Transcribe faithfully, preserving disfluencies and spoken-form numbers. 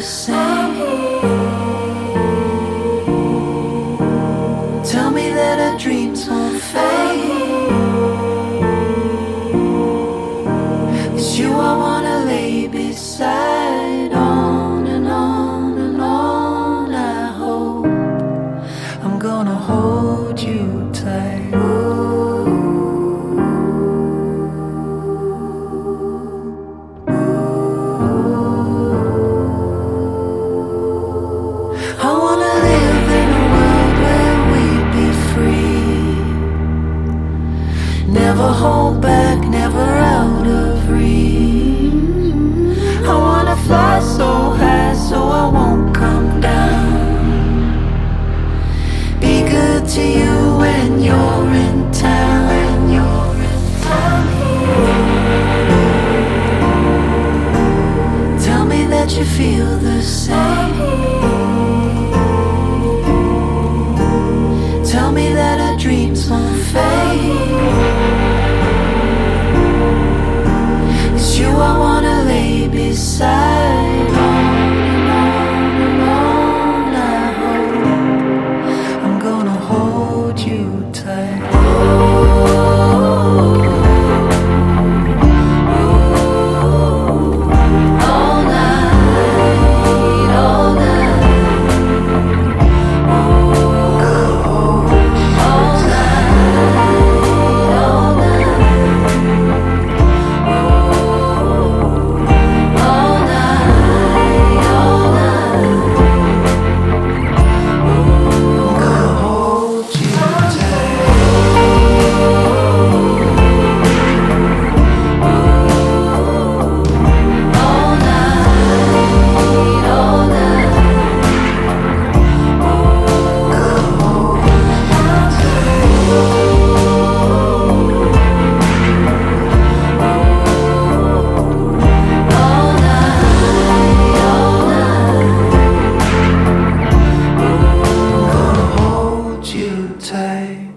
same. Tell me that our dreams won't fade. It's you I wanna lay beside. On and on and on I hope I'm gonna hold you tight. I wanna live in a world where we'd be free. Never hold back, never out of reach. I wanna fly so high so I won't come down. Be good to you when you're in town. When you're in town. Tell me that you feel the same. Tell me that our dreams won't fade. It's you I wanna lay beside. On and on and on I hope I'm gonna hold you tight. All night, all night. Tight.